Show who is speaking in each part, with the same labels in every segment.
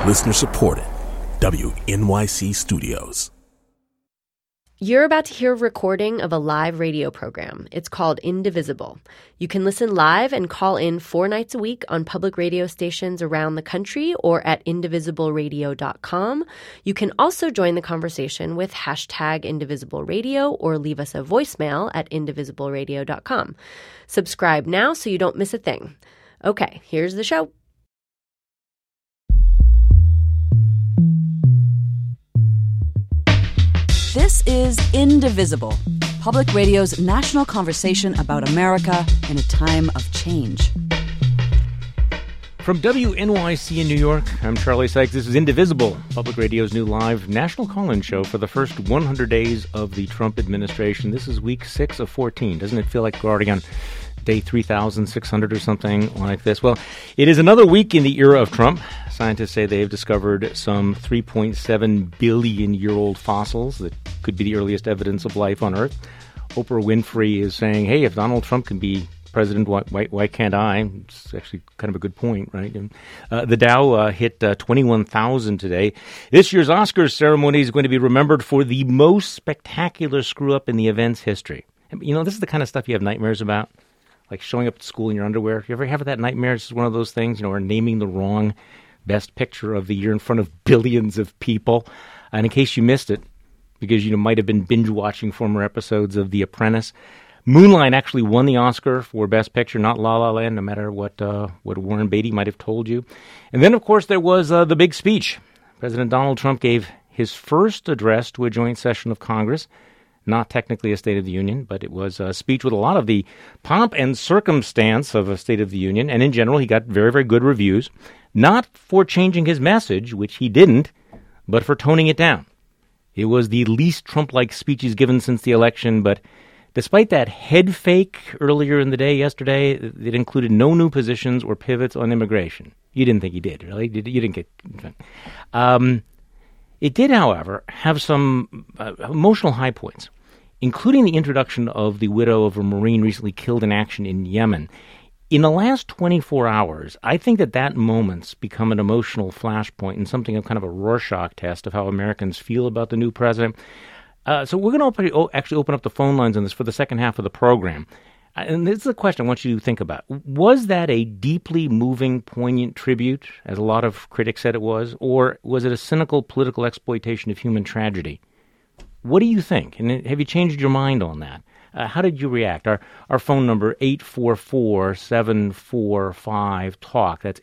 Speaker 1: Listener supported. WNYC Studios.
Speaker 2: You're about to hear a recording of a live radio program. It's called Indivisible. You can listen live and call in 4 nights a week on public radio stations around the country or at indivisibleradio.com. You can also join the conversation with hashtag #IndivisibleRadio or leave us a voicemail at indivisibleradio.com. Subscribe now so you don't miss a thing. Okay, here's the show.
Speaker 3: This is Indivisible, public radio's national conversation about America in a time of change.
Speaker 4: From WNYC in New York, I'm Charlie Sykes. This is Indivisible, public radio's new live national call-in show for the first 100 days of the Trump administration. This is week 6 of 14. Doesn't it feel like we're already on day 3,600 or something like this? Well, it is another week in the era of Trump. Scientists say they've discovered some 3.7 billion-year-old fossils that could be the earliest evidence of life on Earth. Oprah Winfrey is saying, hey, if Donald Trump can be president, why can't I? It's actually kind of a good point, right? And, the Dow hit 21,000 today. This year's Oscars ceremony is going to be remembered for the most spectacular screw-up in the event's history. You know, this is the kind of stuff you have nightmares about, like showing up at school in your underwear. You ever have that nightmare? It's one of those things, or naming the wrong Best Picture of the year in front of billions of people. And in case you missed it, because you might have been binge-watching former episodes of The Apprentice, Moonlight actually won the Oscar for Best Picture, not La La Land, no matter what Warren Beatty might have told you. And then, of course, there was the big speech. President Donald Trump gave his first address to a joint session of Congress. Not technically a State of the Union, but it was a speech with a lot of the pomp and circumstance of a State of the Union. And in general, he got very, very good reviews. Not for changing his message, which he didn't, but for toning it down. It was the least Trump-like speech he's given since the election, but despite that head fake earlier in the day yesterday, it included no new positions or pivots on immigration. You didn't think he did, really? You didn't get... It did, however, have some emotional high points, including the introduction of the widow of a Marine recently killed in action in Yemen. In the last 24 hours, I think that moment's become an emotional flashpoint and something of kind of a Rorschach test of how Americans feel about the new president. So we're going to actually open up the phone lines on this for the second half of the program. And this is a question I want you to think about. Was that a deeply moving, poignant tribute, as a lot of critics said it was, or was it a cynical political exploitation of human tragedy? What do you think? And have you changed your mind on that? How did you react? Our phone number, 844-745-TALK. That's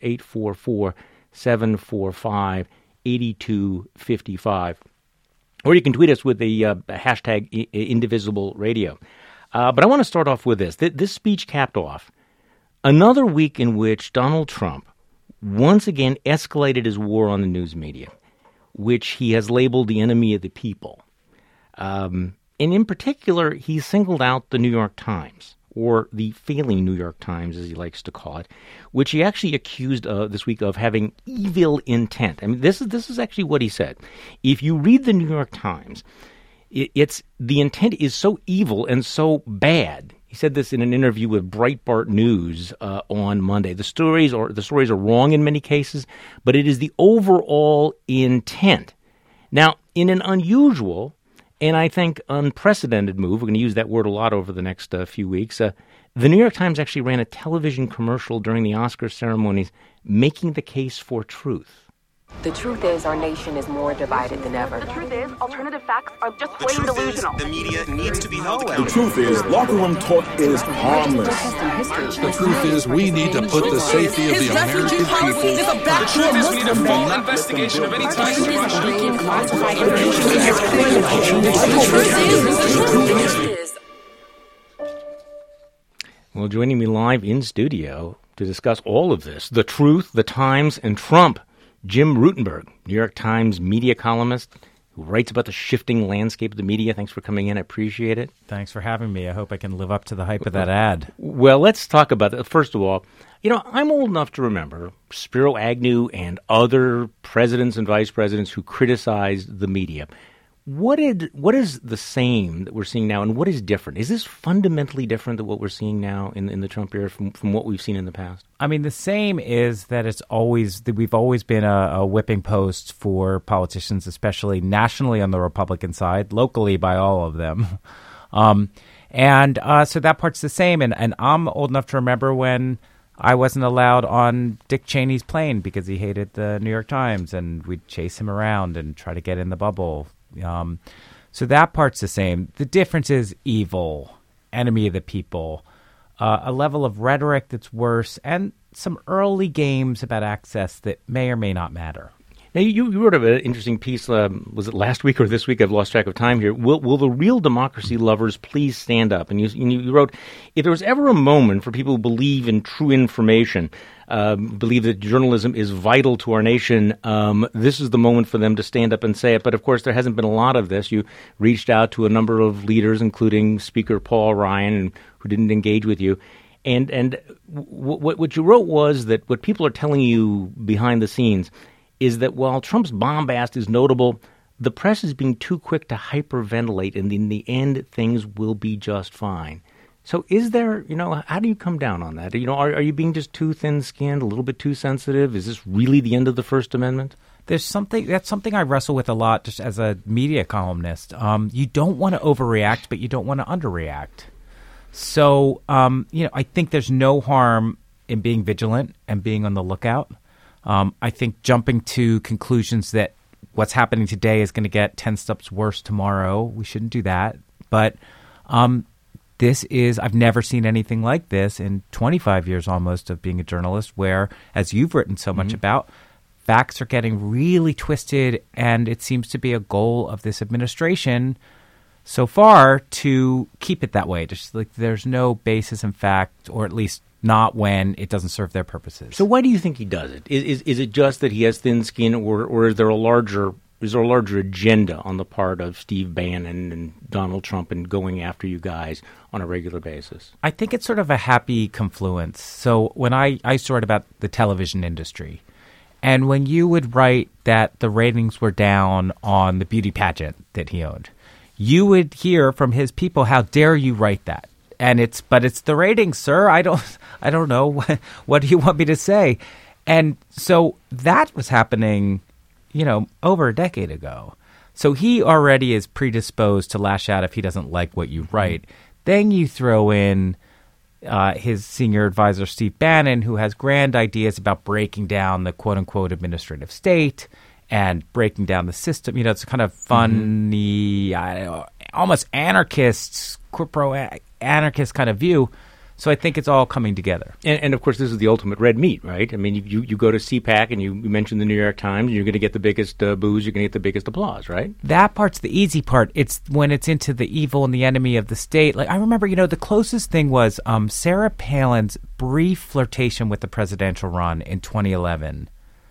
Speaker 4: 844-745-8255. Or you can tweet us with the hashtag #IndivisibleRadio. But I want to start off with this. This speech capped off another week in which Donald Trump once again escalated his war on the news media, which he has labeled the enemy of the people. And in particular, he singled out the New York Times, or the failing New York Times, as he likes to call it, which he actually accused this week of having evil intent. I mean, this is actually what he said. If you read the New York Times, it's the intent is so evil and so bad. He said this in an interview with Breitbart News on Monday. The stories are wrong in many cases, but it is the overall intent. Now, in an unusual and I think unprecedented move, we're going to use that word a lot over the next few weeks, the New York Times actually ran a television commercial during the Oscar ceremonies making the case for truth.
Speaker 5: The truth is our nation is more divided than ever.
Speaker 6: The truth is alternative facts are just plain delusional.
Speaker 7: The media needs to be held accountable.
Speaker 8: The truth is locker room talk is harmless.
Speaker 9: The truth is we need to put the safety of the American people.
Speaker 7: The truth is we need a full investigation of any ties to Russia.
Speaker 4: Well, joining me live in studio to discuss all of this, the truth, the Times, and Trump, Jim Rutenberg, New York Times media columnist who writes about the shifting landscape of the media. Thanks for coming in. I appreciate it.
Speaker 10: Thanks for having me. I hope I can live up to the hype of that ad.
Speaker 4: Well, let's talk about that. First of all, I'm old enough to remember Spiro Agnew and other presidents and vice presidents who criticized the media. What is the same that we're seeing now, and what is different? Is this fundamentally different than what we're seeing now in the Trump era from what we've seen in the past?
Speaker 10: I mean, the same is that we've always been a whipping post for politicians, especially nationally on the Republican side, locally by all of them. So that part's the same. And I'm old enough to remember when I wasn't allowed on Dick Cheney's plane because he hated the New York Times, and we'd chase him around and try to get in the bubble. So that part's the same. The difference is evil, enemy of the people, a level of rhetoric that's worse, and some early games about access that may or may not matter.
Speaker 4: Now, you wrote an interesting piece, was it last week or this week? I've lost track of time here. Will the real democracy lovers please stand up? And you wrote, if there was ever a moment for people who believe in true information, believe that journalism is vital to our nation, this is the moment for them to stand up and say it. But, of course, there hasn't been a lot of this. You reached out to a number of leaders, including Speaker Paul Ryan, who didn't engage with you. And what you wrote was that what people are telling you behind the scenes is that while Trump's bombast is notable, the press is being too quick to hyperventilate, and in the end, things will be just fine. So is there, how do you come down on that? Are you being just too thin-skinned, a little bit too sensitive? Is this really the end of the First Amendment?
Speaker 10: That's something I wrestle with a lot just as a media columnist. You don't want to overreact, but you don't want to underreact. So, I think there's no harm in being vigilant and being on the lookout. I think jumping to conclusions that what's happening today is going to get 10 steps worse tomorrow, we shouldn't do that. But I've never seen anything like this in 25 years almost of being a journalist where, as you've written so much about, facts are getting really twisted, and it seems to be a goal of this administration so far to keep it that way. Just like there's no basis in fact, or at least not when it doesn't serve their purposes.
Speaker 4: So why do you think he does it? Is it just that he has thin skin, or is there a larger agenda on the part of Steve Bannon and Donald Trump in going after you guys on a regular basis?
Speaker 10: I think it's sort of a happy confluence. So when I used to write about the television industry, and when you would write that the ratings were down on the beauty pageant that he owned, you would hear from his people, how dare you write that? But it's the ratings, sir. I don't know. What do you want me to say? And so that was happening, over a decade ago. So he already is predisposed to lash out if he doesn't like what you write. Then you throw in his senior advisor, Steve Bannon, who has grand ideas about breaking down the quote-unquote administrative state and breaking down the system. It's kind of funny, almost anarchist, anarchist kind of view. So I think it's all coming together.
Speaker 4: And of course, this is the ultimate red meat, right? I mean, you go to CPAC and you mention the New York Times, you're going to get the biggest boos, you're going to get the biggest applause, right?
Speaker 10: That part's the easy part. It's when it's into the evil and the enemy of the state. Like I remember, the closest thing was Sarah Palin's brief flirtation with the presidential run in 2011.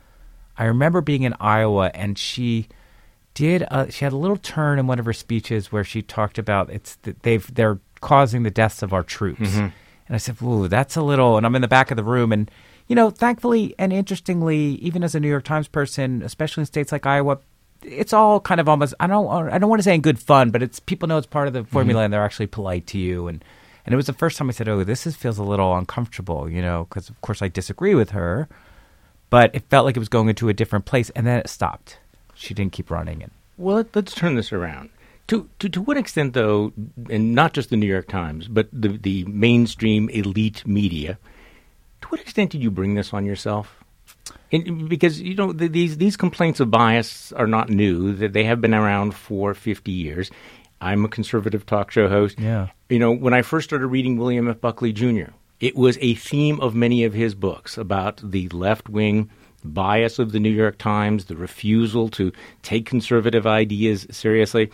Speaker 10: I remember being in Iowa, and she had a little turn in one of her speeches where she talked about they're causing the deaths of our troops. And I said, ooh, that's a little, and I'm in the back of the room. And, thankfully and interestingly, even as a New York Times person, especially in states like Iowa, it's all kind of almost, I don't want to say in good fun, but it's people know it's part of the formula and they're actually polite to you. And it was the first time I said, oh, this feels a little uncomfortable, because of course I disagree with her, but it felt like it was going into a different place. And then it stopped. She didn't keep running it.
Speaker 4: Well, let's turn this around. To what extent, though, and not just the New York Times, but the mainstream elite media, to what extent did you bring this on yourself? Because, these complaints of bias are not new. They have been around for 50 years. I'm a conservative talk show host.
Speaker 10: Yeah.
Speaker 4: When I first started reading William F. Buckley Jr., it was a theme of many of his books about the left-wing bias of the New York Times, the refusal to take conservative ideas seriously.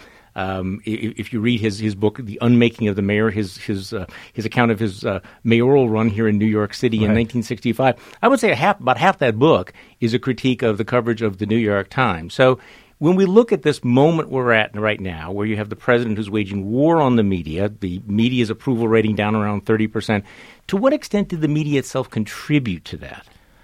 Speaker 4: If you read his book, The Unmaking of the Mayor, his account of his mayoral run here in New York City in 1965, I would say about half that book is a critique of the coverage of the New York Times. So when we look at this moment we're at right now, where you have the president who's waging war on the media's approval rating down around 30%, to what extent did the media itself contribute to that?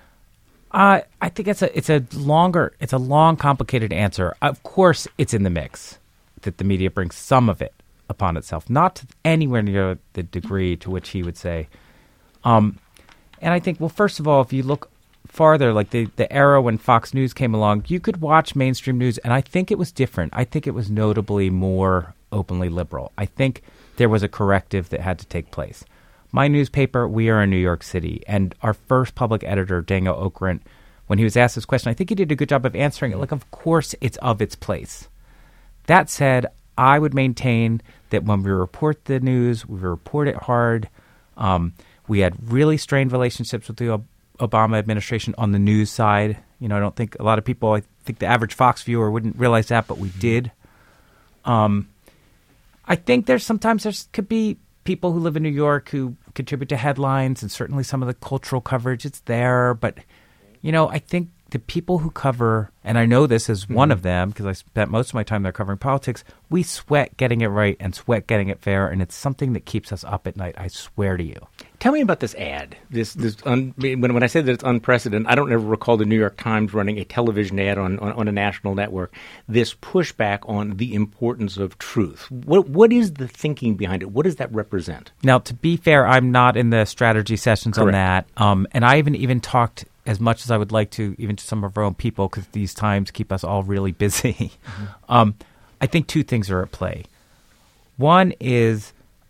Speaker 10: I think it's a long, complicated answer. Of course, it's in the mix. that the media brings some of it upon itself, not to anywhere near the degree to which he would say. And I think, well, first of all, if you look farther, like the era when Fox News came along, you could watch mainstream news, and I think it was different. I think it was notably more openly liberal. I think there was a corrective that had to take place. My newspaper, we are in New York City, and our first public editor, Daniel Okrent, when he was asked this question, I think he did a good job of answering it. Like, of course, it's of its place. That said, I would maintain that when we report the news, we report it hard. We had really strained relationships with the Obama administration on the news side. You know, I don't think a lot of people, I think the average Fox viewer wouldn't realize that, but we did. I think there could be people who live in New York who contribute to headlines, and certainly some of the cultural coverage, it's there. But, you know, I think the people who cover, and I know this as one of them because I spent most of my time there covering politics, we sweat getting it right and sweat getting it fair, and it's something that keeps us up at night, I swear to you.
Speaker 4: Tell me about this ad. When I say that it's unprecedented, I don't ever recall the New York Times running a television ad on a national network. This pushback on the importance of truth. What is the thinking behind it? What does that represent?
Speaker 10: Now, to be fair, I'm not in the strategy sessions on that, and I haven't even talked as much as I would like to, even to some of our own people, because these times keep us all really busy. I think two things are at play. One is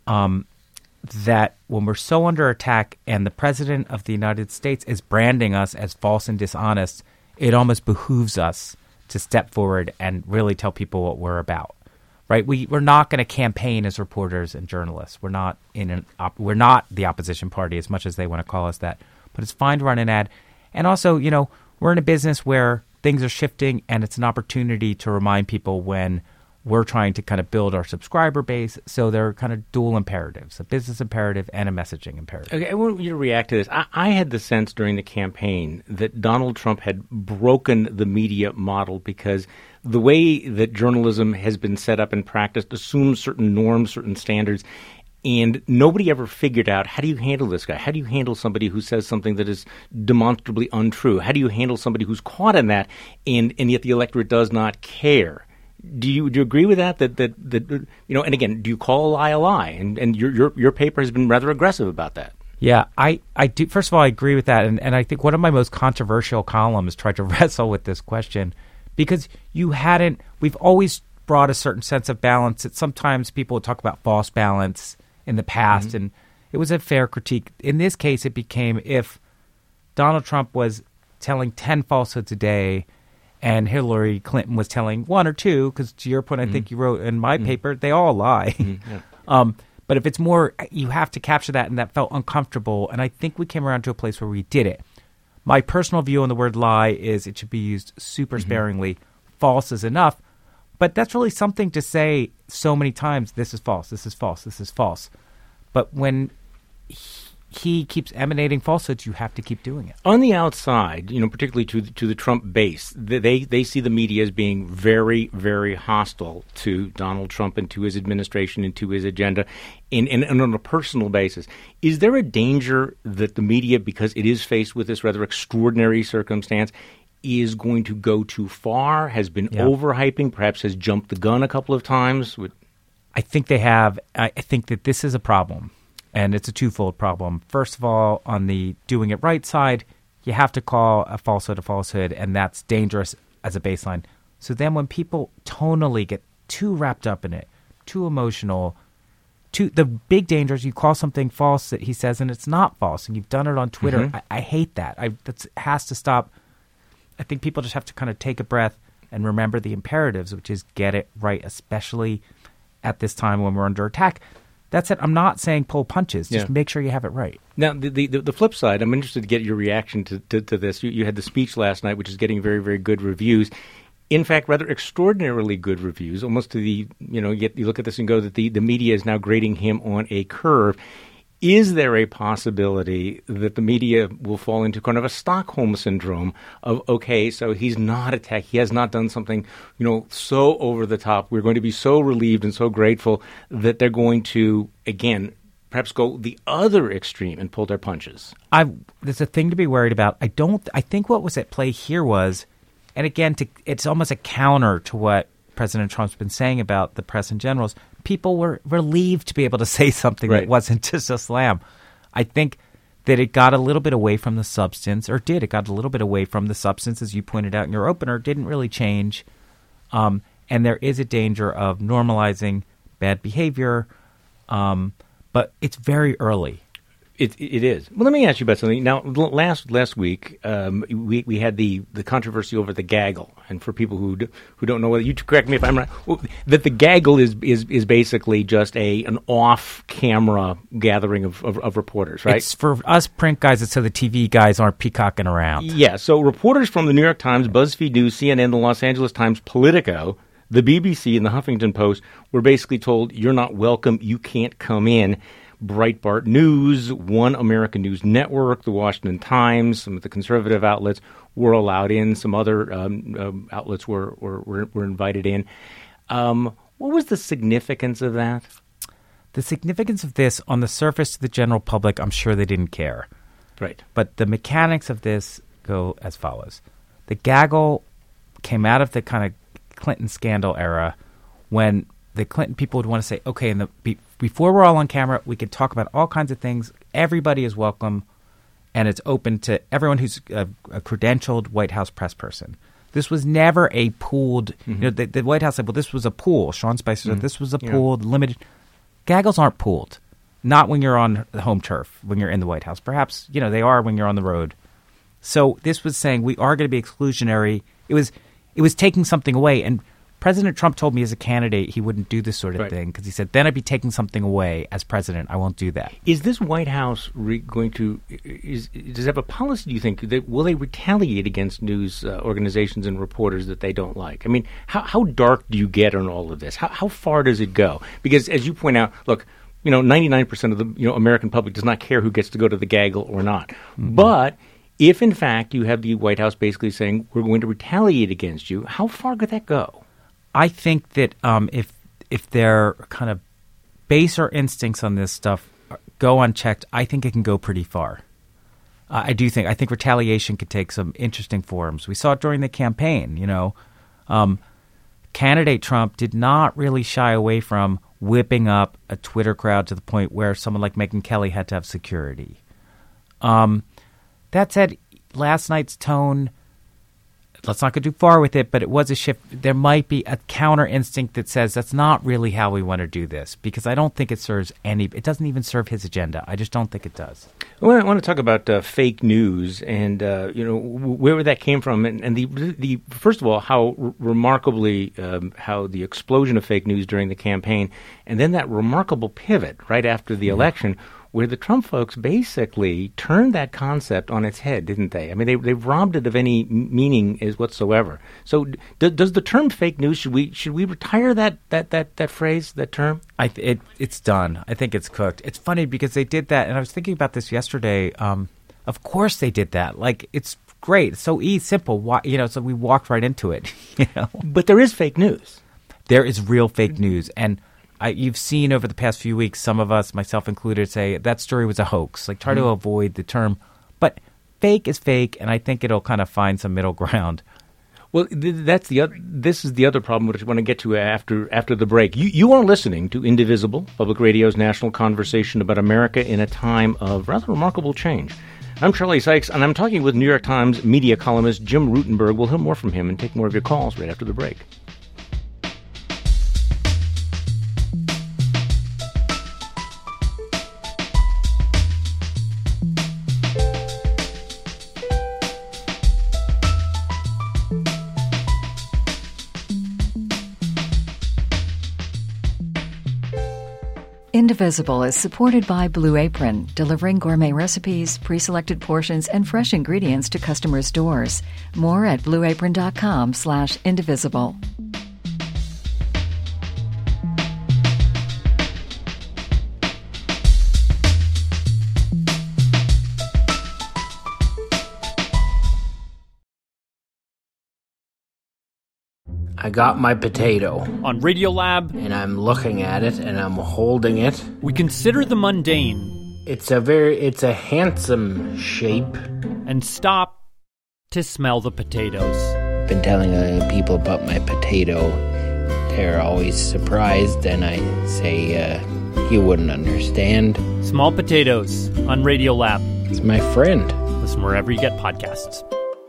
Speaker 10: that when we're so under attack and the president of the United States is branding us as false and dishonest, it almost behooves us to step forward and really tell people what we're about. Right? We're not going to campaign as reporters and journalists. We're not we're not the opposition party as much as they want to call us that. But it's fine to run an ad. And also, you know, we're in a business where things are shifting, and it's an opportunity to remind people when we're trying to kind of build our subscriber base. So there are kind of dual imperatives, a business imperative and a messaging imperative.
Speaker 4: Okay, I want you to react to this. I had the sense during the campaign that Donald Trump had broken the media model because the way that journalism has been set up and practiced assumes certain norms, certain standards. And nobody ever figured out, how do you handle this guy? How do you handle somebody who says something that is demonstrably untrue? How do you handle somebody who's caught in that and yet the electorate does not care? Do you agree with that? That you know, and again, do you call a lie? And your paper has been rather aggressive about that.
Speaker 10: Yeah, I do. First of all, I agree with that. And I think one of my most controversial columns tried to wrestle with this question because we've always brought a certain sense of balance that sometimes people would talk about false balance in the past, and it was a fair critique. In this case, it became if Donald Trump was telling 10 falsehoods a day and Hillary Clinton was telling one or two, because to your point, I think you wrote in my paper, they all lie. But if it's more, you have to capture that, and that felt uncomfortable, and I think we came around to a place where we did it. My personal view on the word lie is it should be used super sparingly. False is enough. But that's really something to say so many times, this is false, this is false, this is false. But when he keeps emanating falsehoods, you have to keep doing it.
Speaker 4: On the outside, you know, particularly to the Trump base, they see the media as being very, very hostile to Donald Trump and to his administration and to his agenda. And on a personal basis, is there a danger that the media, because it is faced with this rather extraordinary circumstance, is going to go too far, has been overhyping, perhaps has jumped the gun a couple of times?
Speaker 10: I think they have. I think that this is a problem, and it's a twofold problem. First of all, on the doing it right side, you have to call a falsehood, and that's dangerous as a baseline. So then when people tonally get too wrapped up in it, too emotional, the big danger is you call something false that he says, and it's not false, and you've done it on Twitter. I hate that. That has to stop. I think people just have to kind of take a breath and remember the imperatives, which is get it right, especially at this time when we're under attack. That's it. I'm not saying pull punches. Just make sure you have it right.
Speaker 4: Now, the flip side, I'm interested to get your reaction to this. You had the speech last night, which is getting very, very good reviews. In fact, rather extraordinarily good reviews, almost to the, you know, you look at this and go that the media is now grading him on a curve. Is there a possibility that the media will fall into kind of a Stockholm syndrome of, okay, so he's not attacked, he has not done something, you know, so over the top, we're going to be so relieved and so grateful that they're going to, again, perhaps go the other extreme and pull their punches?
Speaker 10: There's a thing to be worried about. I think what was at play here was, and again, it's almost a counter to what President Trump's been saying about the press in general, people were relieved to be able to say something that wasn't just a slam. I think that it got a little bit away from the substance, it got a little bit away from the substance, as you pointed out in your opener, didn't really change. And there is a danger of normalizing bad behavior, but it's very early.
Speaker 4: It is. Well, let me ask you about something. Now, last week, we had the controversy over the gaggle, and for people who don't know, whether you correct me if I'm right, that the gaggle is basically just an off-camera gathering of reporters, right?
Speaker 10: It's for us print guys. It's so the TV guys aren't peacocking around.
Speaker 4: Yeah. So reporters from the New York Times, BuzzFeed News, CNN, the Los Angeles Times, Politico, the BBC, and the Huffington Post were basically told, "You're not welcome. You can't come in." Breitbart News, One American News Network, the Washington Times, some of the conservative outlets were allowed in. Some other outlets were invited in. What was the significance of that?
Speaker 10: The significance of this, on the surface to the general public, I'm sure they didn't care.
Speaker 4: Right.
Speaker 10: But the mechanics of this go as follows. The gaggle came out of the kind of Clinton scandal era when the Clinton people would want to say, okay, before we're all on camera, we can talk about all kinds of things. Everybody is welcome, and it's open to everyone who's a credentialed White House press person. This was never a pooled. The White House said, well, this was a pool. Sean Spicer said this was a pooled, limited. Gaggles aren't pooled. Not when you're on the home turf, when you're in the White House. Perhaps, they are when you're on the road. So this was saying we are going to be exclusionary. It was taking something away, and President Trump told me as a candidate he wouldn't do this sort of thing because he said, then I'd be taking something away as president. I won't do that.
Speaker 4: Is this White House going to does it have a policy, do you think, that will they retaliate against news organizations and reporters that they don't like? I mean, how dark do you get on all of this? How far does it go? Because as you point out, look, 99% of the American public does not care who gets to go to the gaggle or not. Mm-hmm. But if, in fact, you have the White House basically saying we're going to retaliate against you, how far could that go?
Speaker 10: I think that if their kind of baser instincts on this stuff go unchecked, I think it can go pretty far. I think retaliation could take some interesting forms. We saw it during the campaign. Candidate Trump did not really shy away from whipping up a Twitter crowd to the point where someone like Megyn Kelly had to have security. That said, last night's tone, let's not go too far with it, but it was a shift. There might be a counter instinct that says that's not really how we want to do this, because I don't think it serves it doesn't even serve his agenda. I just don't think it does.
Speaker 4: I want to talk about fake news and, where that came from. And the first of all, how remarkably how the explosion of fake news during the campaign, and then that remarkable pivot right after the election, where the Trump folks basically turned that concept on its head, didn't they? I mean, they robbed it of any meaning whatsoever. So does the term fake news, should we retire that phrase, that term?
Speaker 10: It's done. I think it's cooked. It's funny because they did that, and I was thinking about this yesterday. Of course they did that. Like, it's great. It's so simple. Why, so we walked right into it.
Speaker 4: But there is fake news.
Speaker 10: There is real fake news, and you've seen over the past few weeks, some of us, myself included, say that story was a hoax. Like, try to avoid the term. But fake is fake, and I think it'll kind of find some middle ground.
Speaker 4: Well, this is the other problem, which I want to get to after the break. You are listening to Indivisible, Public Radio's national conversation about America in a time of rather remarkable change. I'm Charlie Sykes, and I'm talking with New York Times media columnist Jim Rutenberg. We'll hear more from him and take more of your calls right after the break.
Speaker 11: Indivisible is supported by Blue Apron, delivering gourmet recipes, pre-selected portions, and fresh ingredients to customers' doors. More at blueapron.com/indivisible.
Speaker 12: I got my potato.
Speaker 13: On Radiolab.
Speaker 12: And I'm looking at it, and I'm holding it.
Speaker 13: We consider the mundane.
Speaker 12: It's a handsome shape.
Speaker 13: And stop to smell the potatoes.
Speaker 12: I've been telling people about my potato, They're always surprised, and I say, you wouldn't understand.
Speaker 13: Small Potatoes on Radiolab.
Speaker 12: It's my friend.
Speaker 13: Listen wherever you get podcasts.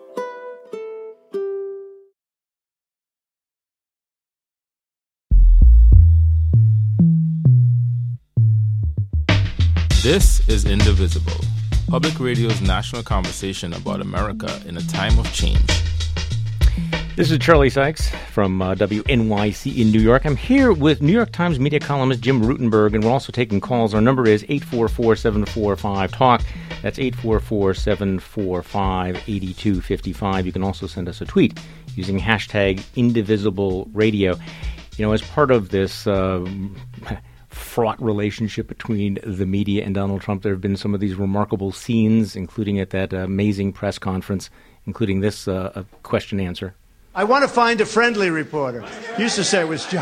Speaker 14: This is Indivisible, Public Radio's national conversation about America in a time of change.
Speaker 4: This is Charlie Sykes from WNYC in New York. I'm here with New York Times media columnist Jim Rutenberg, and we're also taking calls. Our number is 844-745-TALK. That's 844-745-8255. You can also send us a tweet using hashtag IndivisiBleRadio. You know, as part of this fraught relationship between the media and Donald Trump, there have been some of these remarkable scenes, including at that amazing press conference, including this question answer.
Speaker 15: I want to find a friendly reporter. Used to say it was John.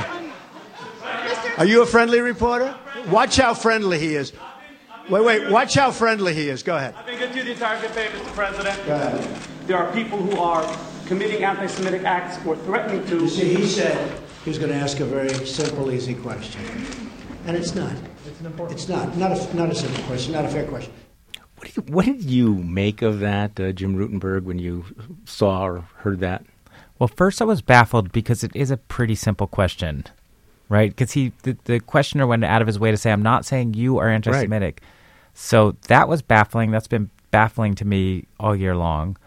Speaker 15: Are you a friendly reporter? Watch how friendly he is. Wait. Watch how friendly he is. Go ahead.
Speaker 16: I think I do the entire debate, Mr. President.
Speaker 15: Go ahead.
Speaker 16: There are people who are committing anti-Semitic acts or threatening to.
Speaker 15: You see, he said he was going to ask a very simple, easy question. And it's not. It's not. Not a simple question, not a fair question.
Speaker 4: What did you make of that, Jim Rutenberg, when you saw or heard that?
Speaker 10: Well, first I was baffled because it is a pretty simple question, right? Because the questioner went out of his way to say, I'm not saying you are anti-Semitic. Right. So that was baffling. That's been baffling to me all year long.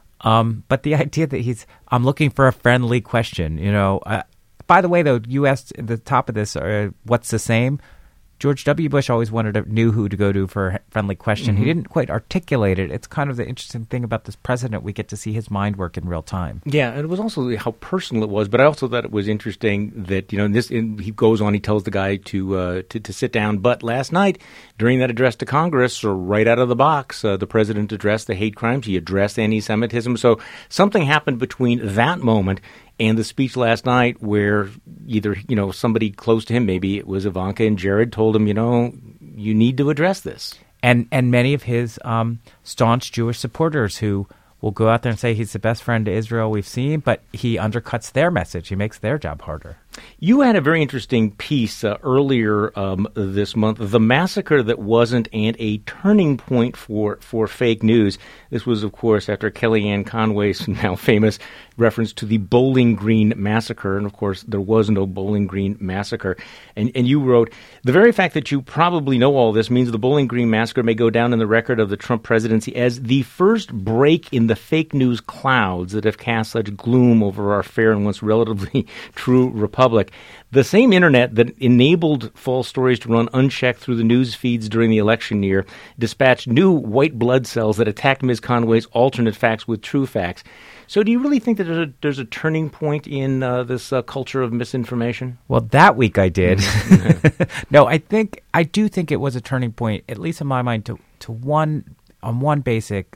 Speaker 10: But the idea that I'm looking for a friendly question, you know. By the way, though, you asked at the top of this, what's the same? George W. Bush always knew who to go to for a friendly question. Mm-hmm. He didn't quite articulate it. It's kind of the interesting thing about this president. We get to see his mind work in real time.
Speaker 4: Yeah, and it was also how personal it was. But I also thought it was interesting that, you know, he goes on, he tells the guy to sit down. But last night, during that address to Congress, or right out of the box, the president addressed the hate crimes. He addressed anti-Semitism. So something happened between that moment and the speech last night where either, you know, somebody close to him, maybe it was Ivanka and Jared, told him, you know, you need to address this.
Speaker 10: And many of his staunch Jewish supporters who will go out there and say he's the best friend to Israel we've seen, but he undercuts their message. He makes their job harder.
Speaker 4: You had a very interesting piece earlier this month, The Massacre That Wasn't and a Turning Point for Fake News. This was, of course, after Kellyanne Conway's now famous reference to the Bowling Green Massacre. And, of course, there was no Bowling Green Massacre. And you wrote, the very fact that you probably know all this means the Bowling Green Massacre may go down in the record of the Trump presidency as the first break in the fake news clouds that have cast such gloom over our fair and once relatively true republic. The same internet that enabled false stories to run unchecked through the news feeds during the election year dispatched new white blood cells that attacked Ms. Conway's alternate facts with true facts. So do you really think that there's a turning point in this culture of misinformation?
Speaker 10: Well, that week I did. No, I do think it was a turning point, at least in my mind, in one basic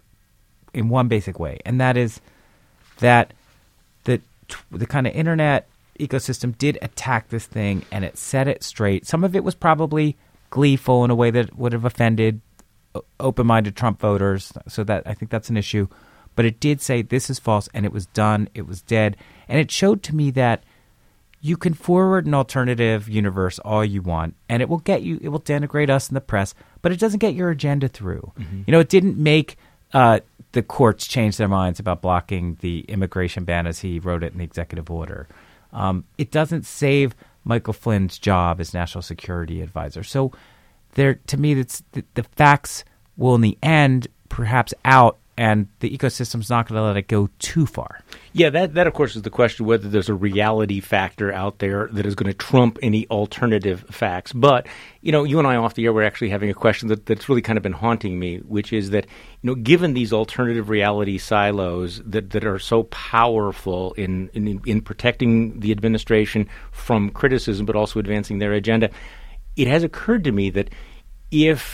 Speaker 10: way, and that is that the kind of internet ecosystem did attack this thing, and it set it straight. Some of it was probably gleeful in a way that would have offended open-minded Trump voters, so that I think that's an issue. But it did say this is false, and it was done. It was dead, and it showed to me that you can forward an alternative universe all you want, and it will denigrate us in the press, but it doesn't get your agenda through. Mm-hmm. You know, it didn't make the courts change their minds about blocking the immigration ban as he wrote it in the executive order. It doesn't save Michael Flynn's job as national security advisor. So to me, the facts will in the end perhaps out, and the ecosystem's not going to let it go too far.
Speaker 4: Yeah, that of course is the question, whether there's a reality factor out there that is going to trump any alternative facts. But, you know, you and I off the air were actually having a question that's really kind of been haunting me, which is that, you know, given these alternative reality silos that are so powerful in protecting the administration from criticism but also advancing their agenda, it has occurred to me that if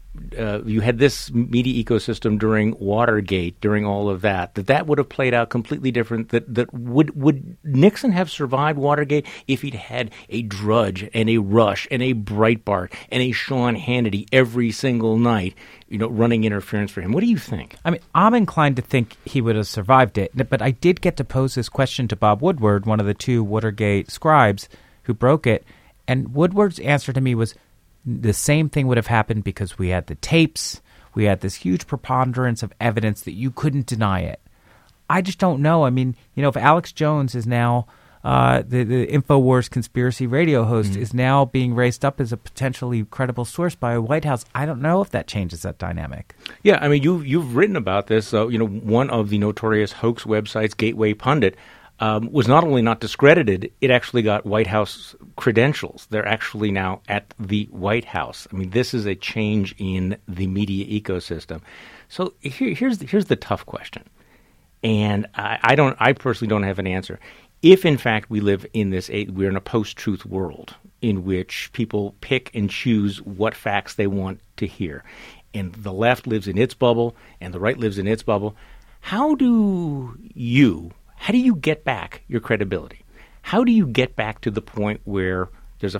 Speaker 4: you had this media ecosystem during Watergate, during all of that would have played out completely different. That would Nixon have survived Watergate if he'd had a Drudge and a Rush and a Breitbart and a Sean Hannity every single night, running interference for him? What do you think?
Speaker 10: I mean, I'm inclined to think he would have survived it, but I did get to pose this question to Bob Woodward, one of the two Watergate scribes who broke it, and Woodward's answer to me was, the same thing would have happened because we had the tapes. We had this huge preponderance of evidence that you couldn't deny it. I just don't know. I mean, if Alex Jones is now the InfoWars conspiracy radio host is now being raised up as a potentially credible source by a White House, I don't know if that changes that dynamic.
Speaker 4: Yeah, I mean, you've written about this. One of the notorious hoax websites, Gateway Pundit, was not only not discredited, it actually got White House credentials. They're actually now at the White House. I mean, this is a change in the media ecosystem. So here's the tough question, and I personally don't have an answer. If in fact we live in we're in a post-truth world in which people pick and choose what facts they want to hear, and the left lives in its bubble and the right lives in its bubble, how do you get back your credibility? How do you get back to the point where there's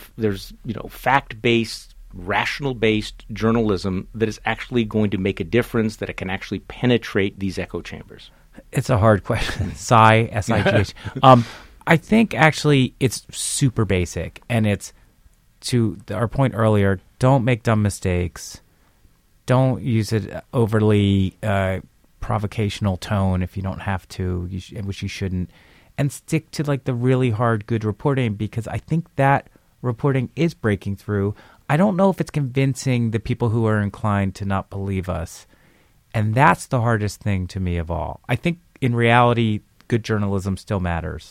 Speaker 4: fact-based, rational-based journalism that is actually going to make a difference, that it can actually penetrate these echo chambers?
Speaker 10: It's a hard question. S-I-G-H. I think actually it's super basic, and it's to our point earlier, don't make dumb mistakes. Don't use it overly provocational tone if you don't have to, which you shouldn't, and stick to the really hard, good reporting, because I think that reporting is breaking through. I don't know if it's convincing the people who are inclined to not believe us, and that's the hardest thing to me of all. I think in reality, good journalism still matters.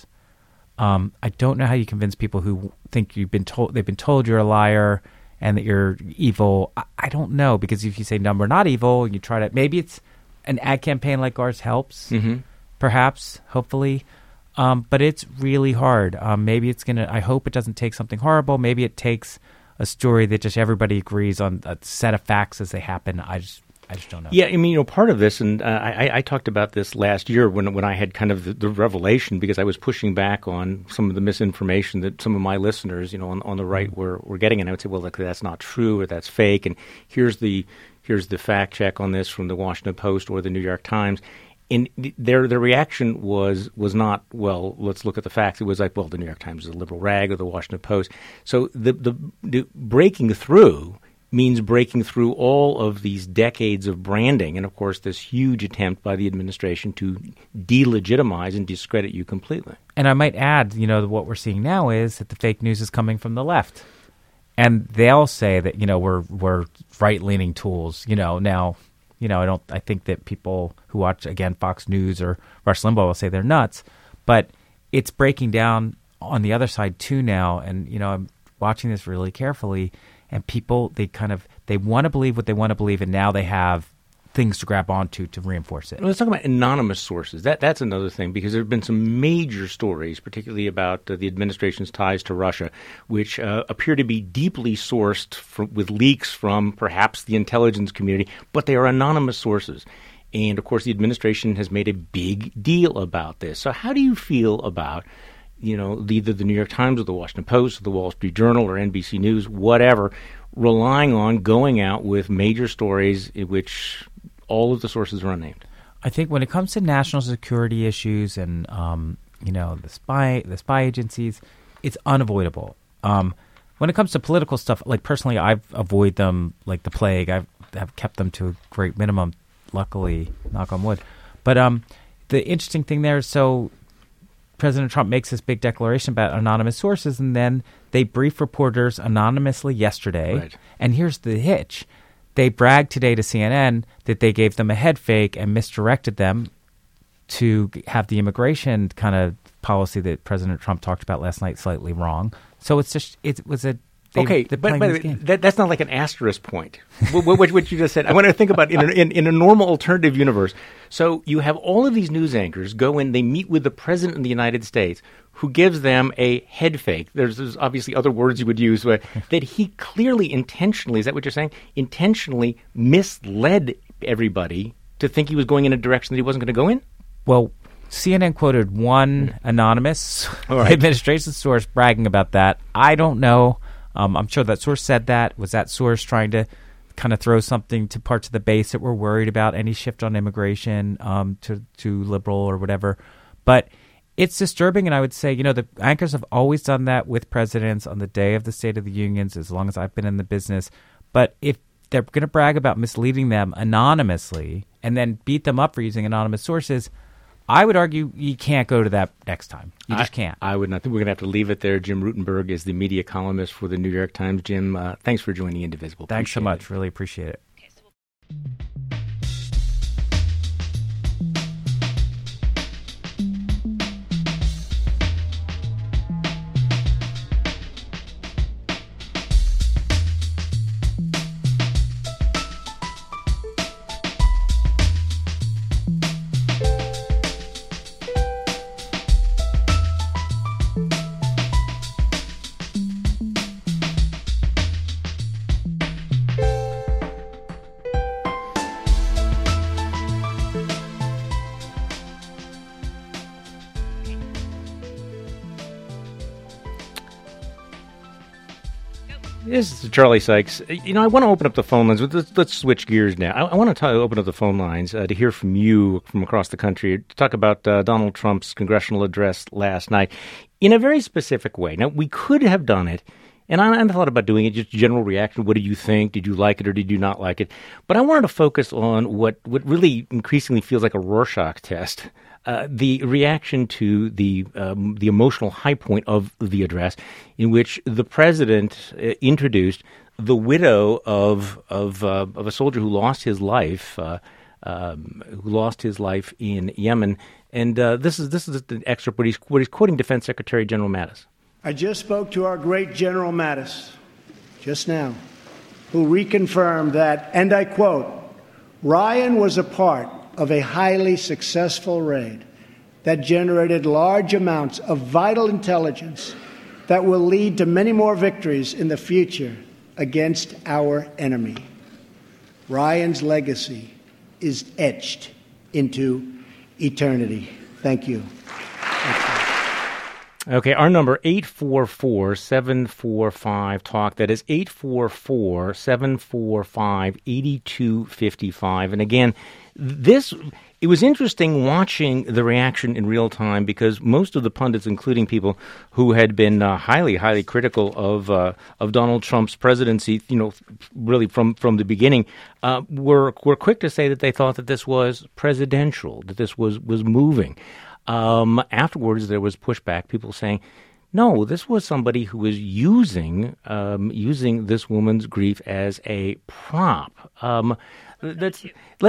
Speaker 10: I don't know how you convince people who think they've been told you're a liar and that you're evil. I don't know, because if you say, no, we're not evil, and you try to, maybe it's an ad campaign like ours helps, perhaps, hopefully. But it's really hard. Maybe it's going to, I hope it doesn't take something horrible. Maybe it takes a story that just everybody agrees on a set of facts as they happen. I just don't know. Yeah, I mean, part of this, and I talked about this last year when I had kind of the revelation, because I was pushing back on some of the misinformation that some of my listeners, on the right were getting, and I would say, well, that's not true, or that's fake, and here's the fact check on this from the Washington Post or the New York Times. And their reaction was not, well, let's look at the facts. It was like, well, the New York Times is a liberal rag, or the Washington Post. So the breaking through means breaking through all of these decades of branding, and of course this huge attempt by the administration to delegitimize and discredit you completely. And I might add, what we're seeing now is that the fake news is coming from the left. And they'll say that, we're right-leaning tools, now. I think that people who watch, again, Fox News or Rush Limbaugh will say they're nuts, but it's breaking down on the other side too now. And, I'm watching this really carefully, and people, they want to believe what they want to believe, and now they have things to grab onto to reinforce it. Let's talk about anonymous sources. That's another thing, because there have been some major stories, particularly about the administration's ties to Russia, which appear to be deeply sourced with leaks from perhaps the intelligence community, but they are anonymous sources. And, of course, the administration has made a big deal about this. So how do you feel about either the New York Times or the Washington Post or the Wall Street Journal or NBC News, whatever, relying on going out with major stories in which all of the sources are unnamed? I think when it comes to national security issues and the spy agencies, it's unavoidable. When it comes to political stuff, personally, I've avoided them like the plague. I've kept them to a great minimum, luckily, knock on wood. But the interesting thing there is, so President Trump makes this big declaration about anonymous sources, and then they brief reporters anonymously yesterday. Right. And here's the hitch. They bragged today to CNN that they gave them a head fake and misdirected them to have the immigration kind of policy that President Trump talked about last night slightly wrong. So it was a
Speaker 4: Okay, but by the way, that's not like an asterisk point. what you just said. I want to think about in a normal alternative universe. So you have all of these news anchors go in, they meet with the President of the United States, who gives them a head fake. There's obviously other words you would use, but that he clearly intentionally, is that what you're saying, intentionally misled everybody to think he was going in a direction that he wasn't going to go in?
Speaker 10: Well, CNN quoted one anonymous administration source bragging about that. I don't know. I'm sure that source said that. Was that source trying to kind of throw something to parts of the base that were worried about any shift on immigration to liberal or whatever? But it's disturbing, and I would say, the anchors have always done that with presidents on the day of the State of the Unions, as long as I've been in the business. But if they're going to brag about misleading them anonymously and then beat them up for using anonymous sources, I would argue you can't go to that next time. You just can't.
Speaker 4: I would not. I think we're going to have to leave it there. Jim Rutenberg is the media columnist for the New York Times. Jim, thanks for joining Indivisible.
Speaker 10: Thanks so much. Really appreciate it.
Speaker 4: This is Charlie Sykes. I want to open up the phone lines. Let's switch gears now. I want to open up the phone lines to hear from you from across the country, to talk about Donald Trump's congressional address last night in a very specific way. Now, we could have done it, and I thought about doing it, just general reaction. What do you think? Did you like it or did you not like it? But I wanted to focus on what really increasingly feels like a Rorschach test. The reaction to the emotional high point of the address, in which the president introduced the widow of a soldier who lost his life in Yemen, and this is an excerpt where he's quoting Defense Secretary General Mattis.
Speaker 15: I just spoke to our great General Mattis just now, who reconfirmed that, and I quote, "Ryan was a part of a highly successful raid that generated large amounts of vital intelligence that will lead to many more victories in the future against our enemy. Ryan's legacy is etched into eternity." Thank you.
Speaker 4: Okay, our number, 844-745-TALK. That is 844-745-8255. And again, it was interesting watching the reaction in real time, because most of the pundits, including people who had been highly, highly critical of Donald Trump's presidency, really from the beginning, were quick to say that they thought that this was presidential, that this was moving. Afterwards, there was pushback, people saying, no, this was somebody who was using this woman's grief as a prop. Let's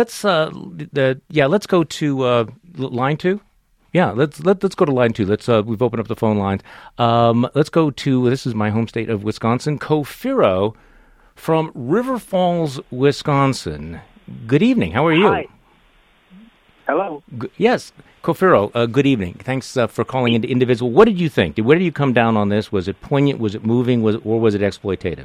Speaker 4: go to line 2. Yeah, let's go to line 2. We've opened up the phone lines. Let's go to, this is my home state of Wisconsin, Kofiro from River Falls, Wisconsin. Good evening. How are you?
Speaker 17: Hi. Hello.
Speaker 4: Yes, Kofiro, good evening. Thanks for calling into Indivisible. What did you think? Where did you come down on this? Was it poignant? Was it moving? Or was it exploitative?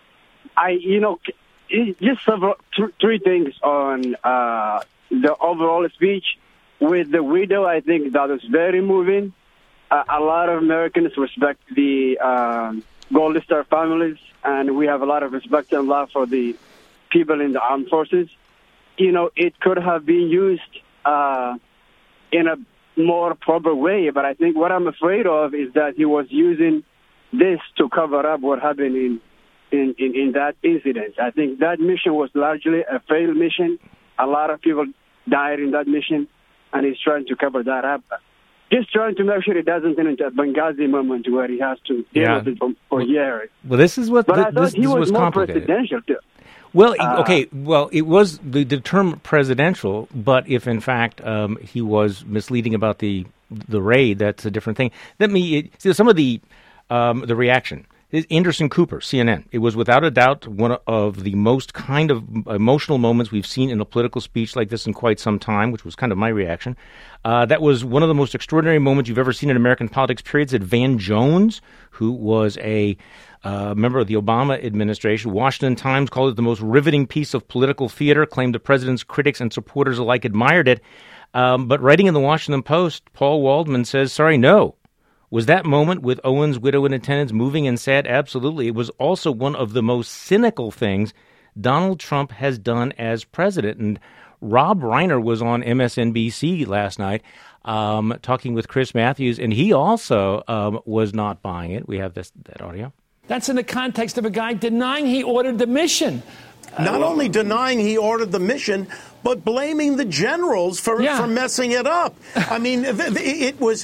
Speaker 17: Just three things on the overall speech. With the widow, I think that was very moving. A lot of Americans respect the Golden Star families, and we have a lot of respect and love for the people in the armed forces. It could have been used in a more proper way, but I think what I'm afraid of is that he was using this to cover up what happened in that incident. I think that mission was largely a failed mission. A lot of people died in that mission, and he's trying to cover that up. Just trying to make sure it doesn't turn into a Benghazi moment where he has to deal with it for years.
Speaker 4: Well, this is what
Speaker 17: but I thought he was more
Speaker 4: complicated.
Speaker 17: Presidential too.
Speaker 4: Well, okay. Well, it was the term presidential, but if in fact he was misleading about the raid, that's a different thing. See some of the reaction Anderson Cooper, CNN. It was without a doubt one of the most kind of emotional moments we've seen in a political speech like this in quite some time, which was kind of my reaction. That was one of the most extraordinary moments you've ever seen in American politics, period, said Van Jones, who was a member of the Obama administration. Washington Times called it the most riveting piece of political theater, claimed the president's critics and supporters alike admired it. But writing in the Washington Post, Paul Waldman says, sorry, no. Was that moment with Owen's widow in attendance moving and sad? Absolutely. It was also one of the most cynical things Donald Trump has done as president. And Rob Reiner was on MSNBC last night talking with Chris Matthews, and he also was not buying it. We have that audio.
Speaker 18: That's in the context of a guy denying he ordered the mission.
Speaker 19: Not only denying he ordered the mission, but blaming the generals for messing it up. I mean, it was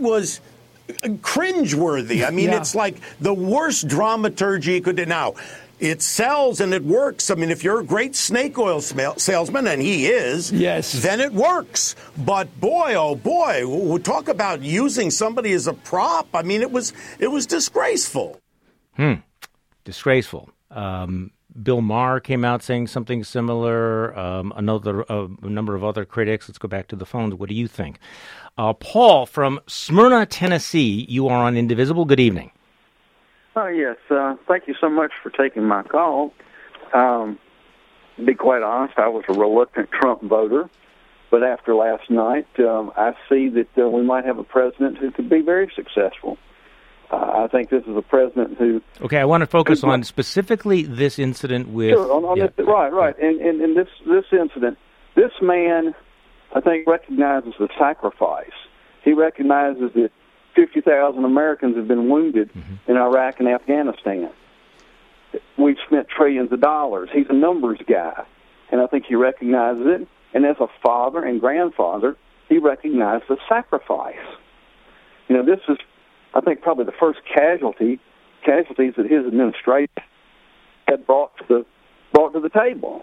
Speaker 19: cringeworthy. I mean, it's like the worst dramaturgy you could do. Now, it sells and it works. I mean, if you're a great snake oil salesman, and he is, then it works. But boy, oh boy, we talk about using somebody as a prop. I mean, it was disgraceful.
Speaker 4: Disgraceful. Bill Maher came out saying something similar. A number of other critics. Let's go back to the phones. What do you think? Paul from Smyrna, Tennessee. You are on Indivisible. Good evening.
Speaker 20: Oh, yes. Thank you so much for taking my call. To be quite honest, I was a reluctant Trump voter. But after last night, I see that we might have a president who could be very successful. I think this is a president who...
Speaker 4: Okay, I want to focus on specifically this incident with...
Speaker 20: Sure, this, right. And this incident, this man, I think, recognizes the sacrifice. He recognizes that 50,000 Americans have been wounded in Iraq and Afghanistan. We've spent trillions of dollars. He's a numbers guy, and I think he recognizes it. And as a father and grandfather, he recognized the sacrifice. You know, this is, I think, probably the first casualties that his administration had brought to the table.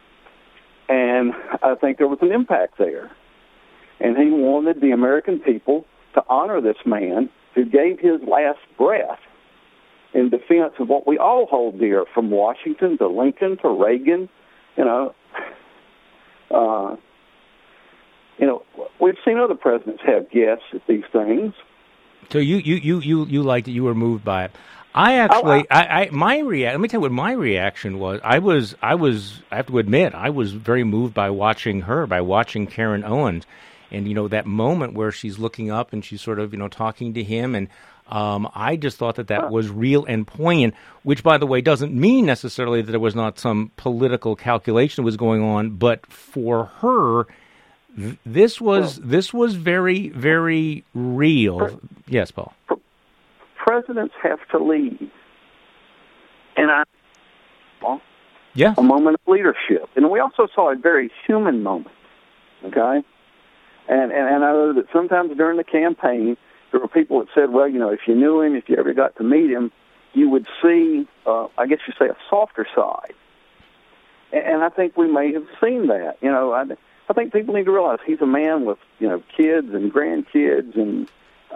Speaker 20: And I think there was an impact there. And he wanted the American people to honor this man who gave his last breath in defense of what we all hold dear, from Washington to Lincoln to Reagan. We've seen other presidents have guests at these things.
Speaker 4: So you liked it. You were moved by it. I actually, let me tell you what my reaction was. I have to admit, I was very moved by watching Karen Owens, and that moment where she's looking up and she's sort of talking to him, and I just thought that was real and poignant. Which, by the way, doesn't mean necessarily that there was not some political calculation that was going on, but for her, this was very, very real. Yes, Paul.
Speaker 20: Presidents have to lead, and
Speaker 4: a
Speaker 20: moment of leadership, and we also saw a very human moment. Okay, and I know that sometimes during the campaign there were people that said, well, if you knew him, if you ever got to meet him, you would see, I guess you say, a softer side, and I think we may have seen that. I think people need to realize he's a man with kids and grandkids, and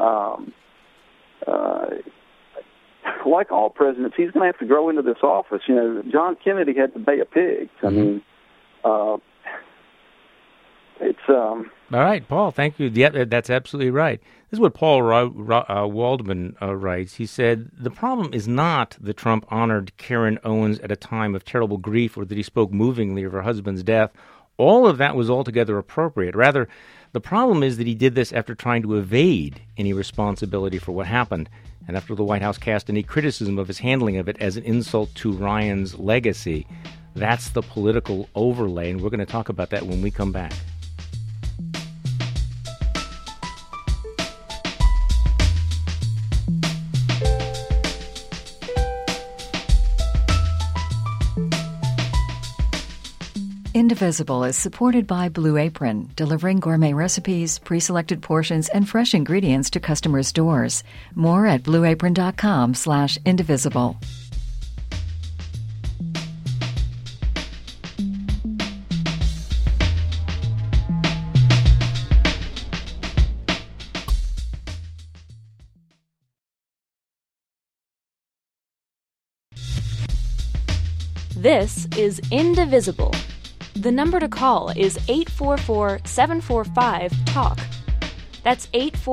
Speaker 20: like all presidents, he's going to have to grow into this office. John Kennedy had to bay a pig. I mean, it's... All
Speaker 4: right, Paul, thank you. Yeah, that's absolutely right. This is what Paul Waldman writes. He said, the problem is not that Trump honored Karen Owens at a time of terrible grief or that he spoke movingly of her husband's death. All of that was altogether appropriate. Rather, the problem is that he did this after trying to evade any responsibility for what happened, and after the White House cast any criticism of his handling of it as an insult to Ryan's legacy. That's the political overlay, and we're going to talk about that when we come back.
Speaker 11: Indivisible is supported by Blue Apron, delivering gourmet recipes, pre-selected portions, and fresh ingredients to customers' doors. More at blueapron.com/indivisible.
Speaker 21: This is Indivisible. The number to call is 844-745-TALK. That's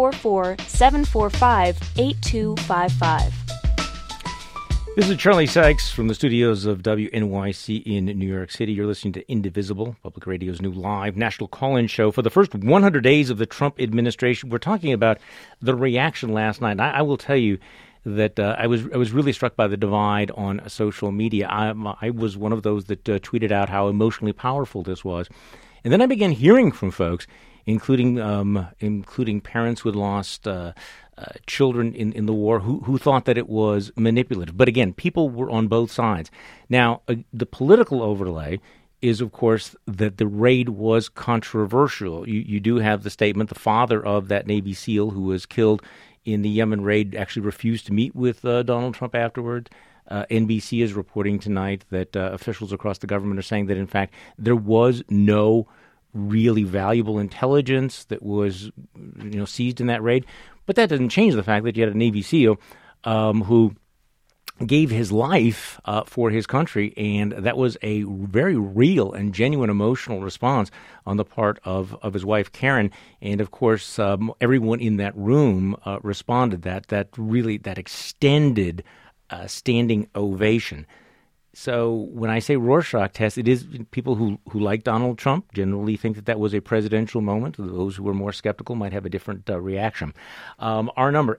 Speaker 21: 844-745-8255.
Speaker 4: This is Charlie Sykes from the studios of WNYC in New York City. You're listening to Indivisible, Public Radio's new live national call-in show for the first 100 days of the Trump administration. We're talking about the reaction last night. I will tell you that I was really struck by the divide on social media. I was one of those that tweeted out how emotionally powerful this was. And then I began hearing from folks, including parents who had lost children in the war who thought that it was manipulative. But again, people were on both sides. Now, the political overlay is, of course, that the raid was controversial. You do have the statement, the father of that Navy SEAL who was killed in the Yemen raid actually refused to meet with Donald Trump afterward. NBC is reporting tonight that officials across the government are saying that, in fact, there was no really valuable intelligence that was seized in that raid. But that doesn't change the fact that you had a Navy SEAL who gave his life for his country, and that was a very real and genuine emotional response on the part of his wife, Karen. And, of course, everyone in that room responded that extended standing ovation. So when I say Rorschach test, it is people who like Donald Trump generally think that was a presidential moment. Those who are more skeptical might have a different reaction. Our number,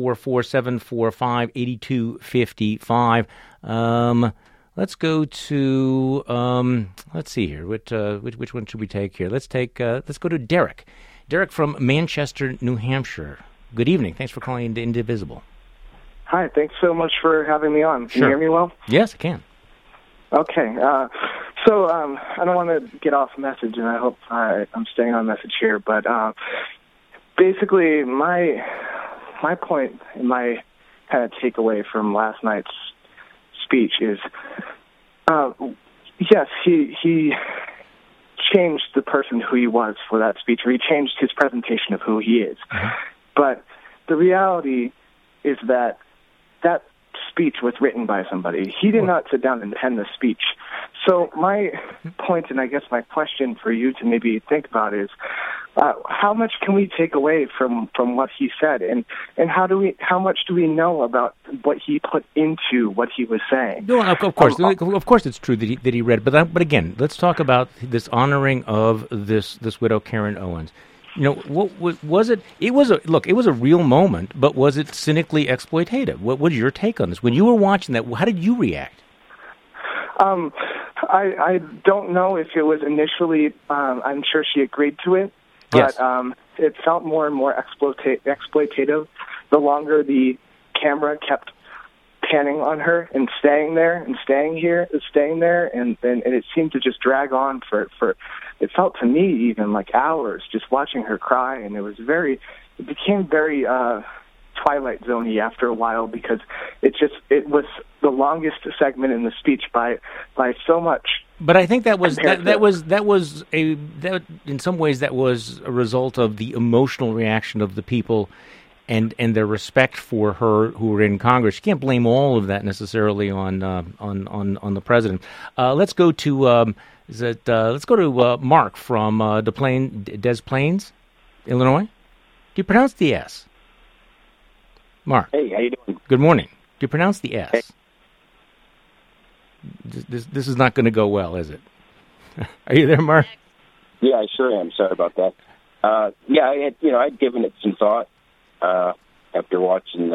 Speaker 4: 844-745-8255. Let's go to, let's see here. Which one should we take here? Let's go to Derek. Derek from Manchester, New Hampshire. Good evening. Thanks for calling into Indivisible.
Speaker 22: Hi, thanks so much for having me on. Can you hear me well?
Speaker 4: Yes, I can.
Speaker 22: Okay, so I don't want to get off message, and I hope I'm staying on message here. But basically, my point and my kind of takeaway from last night's speech is, yes, he changed the person who he was for that speech, or he changed his presentation of who he is. Mm-hmm. But the reality is that speech was written by somebody. He did not sit down and pen the speech. So my point, and I guess my question for you to maybe think about is, how much can we take away from what he said, and how much do we know about what he put into what he was saying?
Speaker 4: No, of course, it's true that he read. But again, let's talk about this honoring of this widow, Karen Owens. What was it? It was a real moment, but was it cynically exploitative? What was your take on this? When you were watching that, how did you react?
Speaker 22: I don't know if it was initially, I'm sure she agreed to it, but yes. It felt more and more exploitative the longer the camera kept panning on her and staying there and staying there, and it seemed to just drag on for it felt to me even like hours just watching her cry, and it became very Twilight Zone-y after a while, because it was the longest segment in the speech by so much.
Speaker 4: But I think that was in some ways that was a result of the emotional reaction of the people and their respect for her who were in Congress. You can't blame all of that necessarily on the president. Let's go to Mark from Des Plaines, Illinois. Do you pronounce the S? Mark.
Speaker 23: Hey, how you doing?
Speaker 4: Good morning. Do you pronounce the S? Hey. This is not going to go well, is it? Are you there, Mark?
Speaker 23: Yeah, I sure am. Sorry about that. I'd given it some thought after watching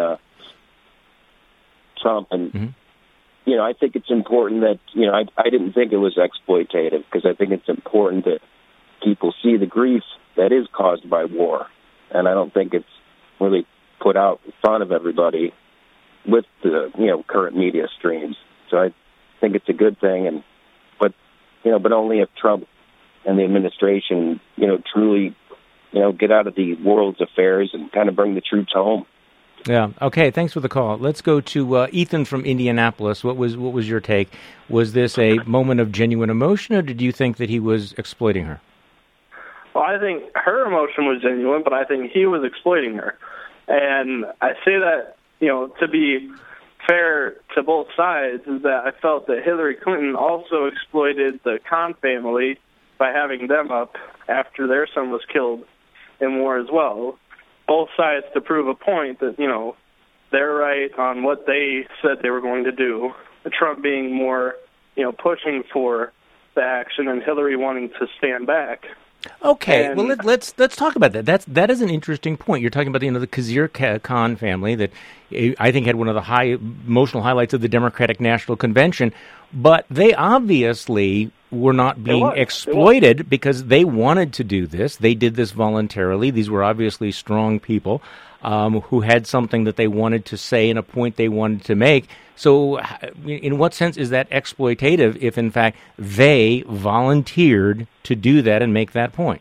Speaker 23: Trump, and
Speaker 4: mm-hmm.
Speaker 23: I think it's important that I didn't think it was exploitative, because I think it's important that people see the grief that is caused by war, and I don't think it's really put out in front of everybody with the current media streams. So I think it's a good thing, but only if Trump and the administration truly get out of the world's affairs and kind of bring the troops home.
Speaker 4: Yeah. Okay. Thanks for the call. Let's go to Ethan from Indianapolis. What was your take? Was this a moment of genuine emotion, or did you think that he was exploiting her?
Speaker 24: Well, I think her emotion was genuine, but I think he was exploiting her. And I say that, to be fair to both sides is that I felt that Hillary Clinton also exploited the Khan family by having them up after their son was killed in war as well. Both sides to prove a point that, they're right on what they said they were going to do. Trump being more, pushing for the action and Hillary wanting to stand back.
Speaker 4: Okay, well let's talk about that. That is an interesting point. You're talking about the Khizr Khan family that I think had one of the high emotional highlights of the Democratic National Convention, but they obviously were not being exploited because they wanted to do this. They did this voluntarily. These were obviously strong people who had something that they wanted to say and a point they wanted to make. So in what sense is that exploitative if, in fact, they volunteered to do that and make that point?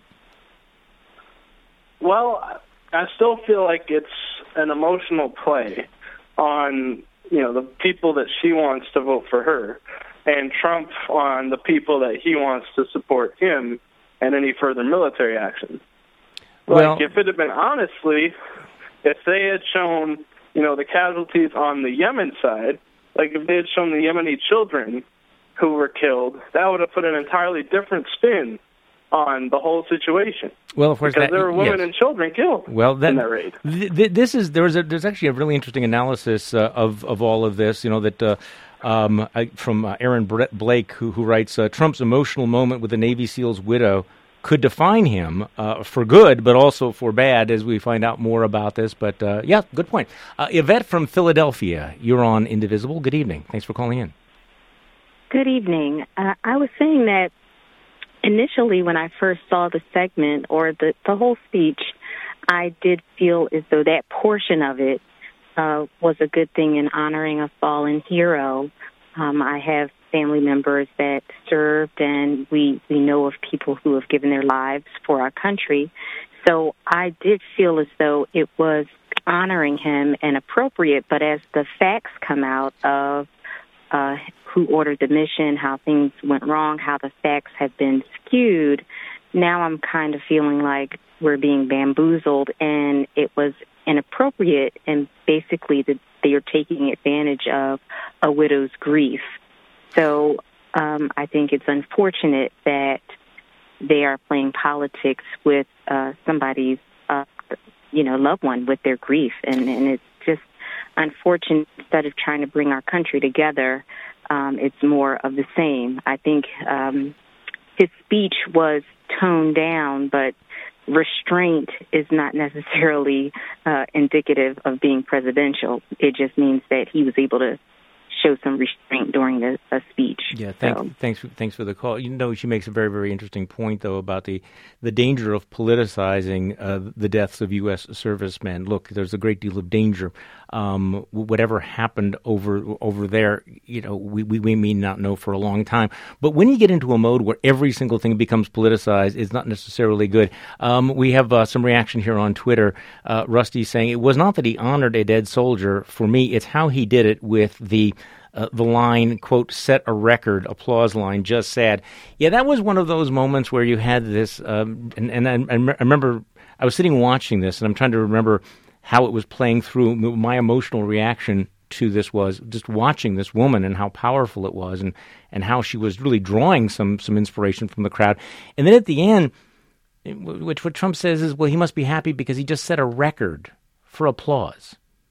Speaker 24: Well, I still feel like it's an emotional play on, the people that she wants to vote for her, and Trump on the people that he wants to support him and any further military action. Like, if it had been honestly, if they had shown, the casualties on the Yemen side, like if they had shown the Yemeni children who were killed, that would have put an entirely different spin on the whole situation.
Speaker 4: Well, of course,
Speaker 24: because there were women and children killed in that raid.
Speaker 4: There's actually a really interesting analysis of all of this. From Aaron Blake, who writes, Trump's emotional moment with the Navy SEAL's widow could define him for good, but also for bad, as we find out more about this. But, good point. Yvette from Philadelphia, you're on Indivisible. Good evening. Thanks for calling in.
Speaker 1: Good evening. I was saying that initially when I first saw the segment or the whole speech, I did feel as though that portion of it was a good thing in honoring a fallen hero. I have family members that served, and we know of people who have given their lives for our country. So I did feel as though it was honoring him and appropriate, but as the facts come out of who ordered the mission, how things went wrong, how the facts have been skewed, now I'm kind of feeling like we're being bamboozled, and it was inappropriate, and basically they are taking advantage of a widow's grief. So I think it's unfortunate that they are playing politics with somebody's, loved one with their grief, and it's just unfortunate. Instead of trying to bring our country together, it's more of the same. I think his speech was toned down, but restraint is not necessarily indicative of being presidential. It just means that he was able to show some restraint during a speech.
Speaker 4: Yeah, thanks for the call. She makes a very, very interesting point, though, about the danger of politicizing the deaths of U.S. servicemen. Look, there's a great deal of danger. Whatever happened over there, we may not know for a long time. But when you get into a mode where every single thing becomes politicized, it's not necessarily good. We have some reaction here on Twitter. Rusty saying, it was not that he honored a dead soldier. For me, it's how he did it with the line, quote, set a record, applause line, just sad. Yeah, that was one of those moments where you had this, and I remember I was sitting watching this, and I'm trying to remember how it was playing through. My emotional reaction to this was just watching this woman and how powerful it was, and how she was really drawing some inspiration from the crowd. And then at the end, what Trump says is, well, he must be happy because he just set a record for applause.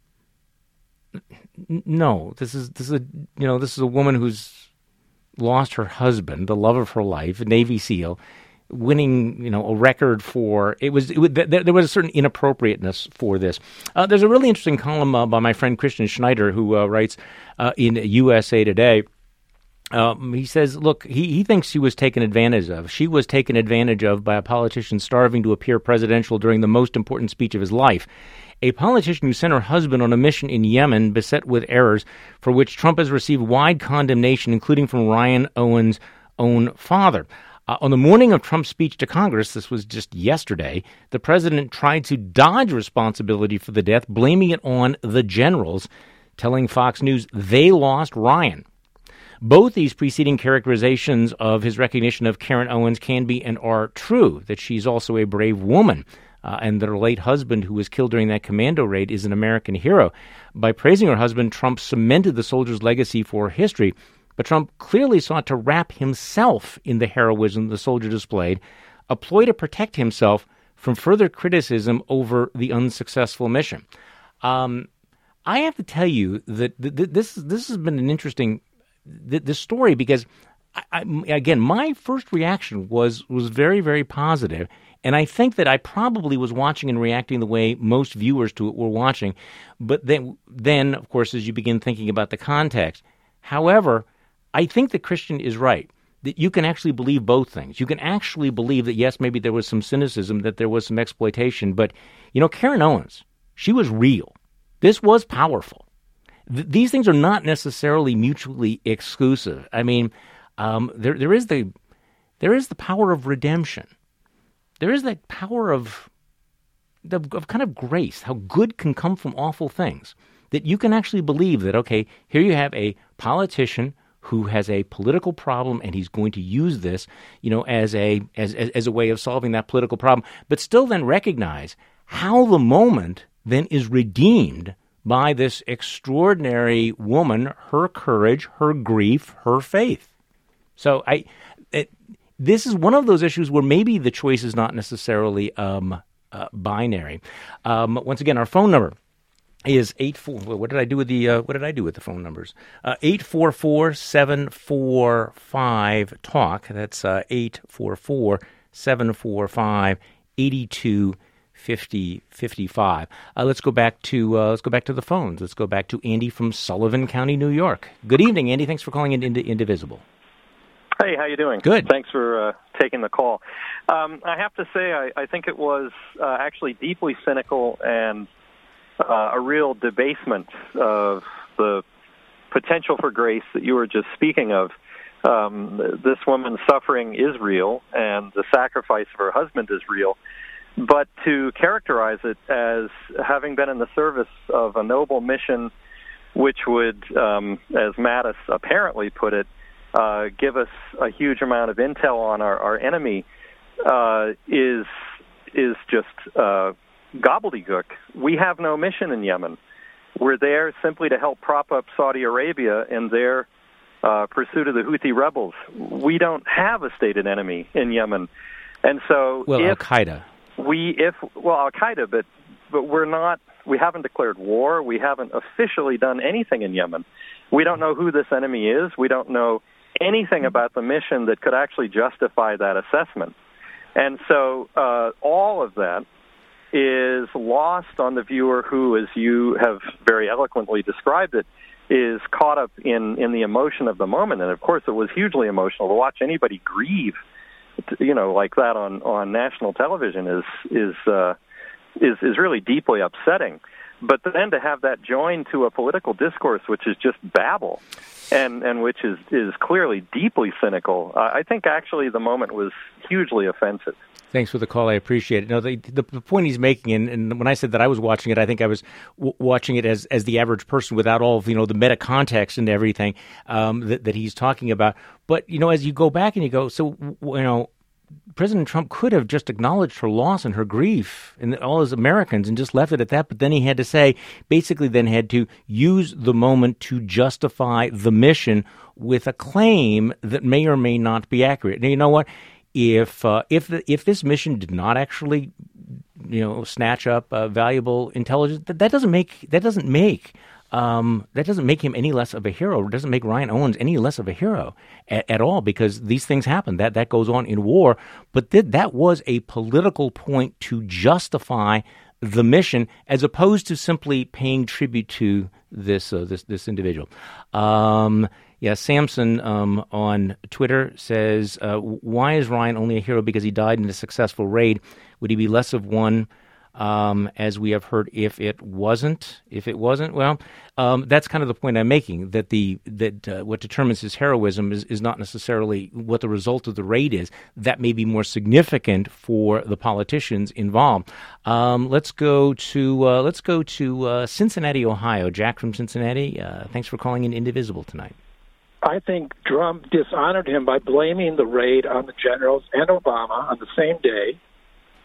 Speaker 4: No, this is a woman who's lost her husband, the love of her life, a Navy SEAL, winning a record for there was a certain inappropriateness for this. There's a really interesting column by my friend Christian Schneider who writes in USA Today. He says, look, he thinks she was taken advantage of. She was taken advantage of by a politician starving to appear presidential during the most important speech of his life. A politician who sent her husband on a mission in Yemen beset with errors for which Trump has received wide condemnation, including from Ryan Owens' own father. On the morning of Trump's speech to Congress, this was just yesterday, the president tried to dodge responsibility for the death, blaming it on the generals, telling Fox News they lost Ryan. Both these preceding characterizations of his recognition of Karen Owens can be and are true, that she's also a brave woman. and that her late husband, who was killed during that commando raid, is an American hero. By praising her husband, Trump cemented the soldier's legacy for history. But Trump clearly sought to wrap himself in the heroism the soldier displayed, a ploy to protect himself from further criticism over the unsuccessful mission. I have to tell you that this has been an interesting this story because, again, my first reaction was very, very positive, and I think that I probably was watching and reacting the way most viewers to it were watching. But then, of course, as you begin thinking about the context, however, I think that Christian is right, that you can actually believe both things. You can actually believe that, yes, maybe there was some cynicism, that there was some exploitation, but, Karen Owens, she was real. This was powerful. These things are not necessarily mutually exclusive. I mean, there is the power of redemption. There is that power of kind of grace, how good can come from awful things, that you can actually believe that, okay, here you have a politician who has a political problem, and he's going to use this, as a way of solving that political problem, but still then recognize how the moment then is redeemed by this extraordinary woman, her courage, her grief, her faith. So this is one of those issues where maybe the choice is not necessarily binary. Once again, our phone number is 84. What did I do with the phone numbers? 844-745-TALK. That's 844-745-8255. Let's go back to the phones. Let's go back to Andy from Sullivan County, New York. Good evening, Andy. Thanks for calling in Indivisible.
Speaker 2: Hey, how you doing?
Speaker 4: Good.
Speaker 2: Thanks for taking the call. I have to say, I think it was actually deeply cynical and a real debasement of the potential for grace that you were just speaking of. This woman's suffering is real, and the sacrifice of her husband is real. But to characterize it as having been in the service of a noble mission, which would, as Mattis apparently put it, give us a huge amount of intel on our enemy, is just gobbledygook. We have no mission in Yemen. We're there simply to help prop up Saudi Arabia in their pursuit of the Houthi rebels. We don't have a stated enemy in Yemen, and so
Speaker 4: Al-Qaeda.
Speaker 2: Al-Qaeda, but we're not. We haven't declared war. We haven't officially done anything in Yemen. We don't know who this enemy is. We don't know anything about the mission that could actually justify that assessment. And so all of that is lost on the viewer who, as you have very eloquently described it, is caught up in the emotion of the moment. And, of course, it was hugely emotional to watch anybody grieve, like that on national television is really deeply upsetting. But then to have that joined to a political discourse which is just babble and which is clearly deeply cynical, I think actually the moment was hugely offensive.
Speaker 4: Thanks for the call. I appreciate it. No, the point he's making, and when I said that I was watching it, I think I was watching it as the average person without all of the meta context and everything that he's talking about. But as you go back and you go, President Trump could have just acknowledged her loss and her grief and all his Americans and just left it at that. But then he had to had to use the moment to justify the mission with a claim that may or may not be accurate. Now, you know what? If this mission did not actually, snatch up valuable intelligence, that doesn't make him any less of a hero. It doesn't make Ryan Owens any less of a hero at all, because these things happen. That goes on in war. But that was a political point to justify the mission, as opposed to simply paying tribute to this individual. Samson on Twitter says, why is Ryan only a hero because he died in a successful raid? Would he be less of one, as we have heard, if it wasn't? Well, that's kind of the point I'm making, that what determines his heroism is not necessarily what the result of the raid is. That may be more significant for the politicians involved. Let's go to Cincinnati, Ohio. Jack from Cincinnati. Thanks for calling in Indivisible tonight.
Speaker 3: I think Trump dishonored him by blaming the raid on the generals and Obama on the same day.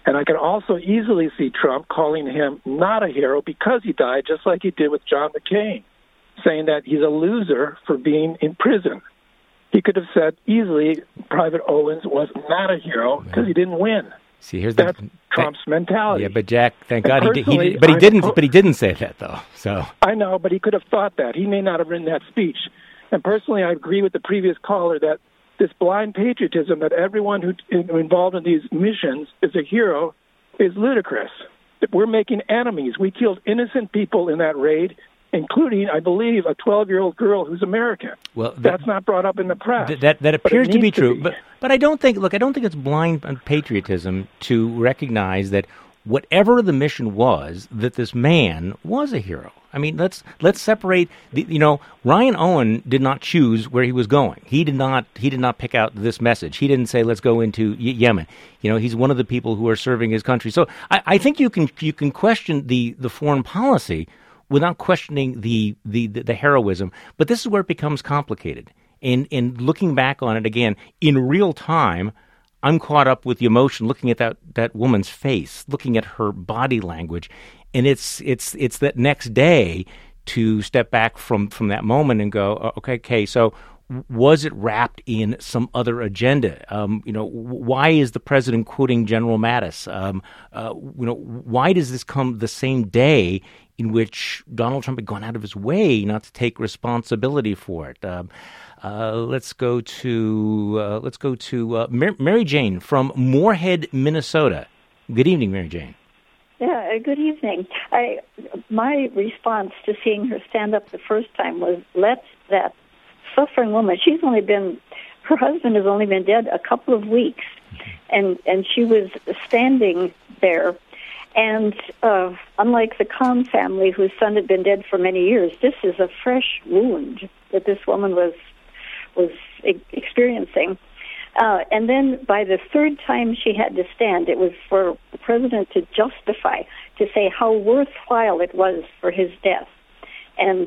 Speaker 3: And I can also easily see Trump calling him not a hero because he died, just like he did with John McCain, saying that he's a loser for being in prison. He could have said easily Private Owens was not a hero because he didn't win.
Speaker 4: See,
Speaker 3: that's Trump's mentality.
Speaker 4: Yeah, but Jack, thank God he did. But he didn't say that though. So
Speaker 3: I know, but he could have thought that. He may not have written that speech. And personally, I agree with the previous caller that this blind patriotism that everyone who involved in these missions is a hero is ludicrous. We're making enemies. We killed innocent people in that raid, including, I believe, a 12-year-old girl who's American.
Speaker 4: Well,
Speaker 3: that's not brought up in the press.
Speaker 4: That appears to be true. But I don't think it's blind patriotism to recognize that whatever the mission was, that this man was a hero. I mean, let's separate. Ryan Owen did not choose where he was going. He did not pick out this message. He didn't say, let's go into Yemen. He's one of the people who are serving his country. So I think you can question the foreign policy without questioning the heroism. But this is where it becomes complicated. And looking back on it again in real time, I'm caught up with the emotion, looking at that woman's face, looking at her body language. And it's that next day to step back from that moment and go, okay, so was it wrapped in some other agenda? Why is the president quoting General Mattis? Why does this come the same day in which Donald Trump had gone out of his way not to take responsibility for it? Let's go to Mary Jane from Moorhead, Minnesota. Good evening, Mary Jane.
Speaker 5: Yeah, good evening. My response to seeing her stand up the first time was, let that suffering woman, her husband has only been dead a couple of weeks, and she was standing there. And unlike the Kahn family, whose son had been dead for many years, this is a fresh wound that this woman was experiencing. And then by the third time she had to stand, it was for the president to justify, to say how worthwhile it was for his death. And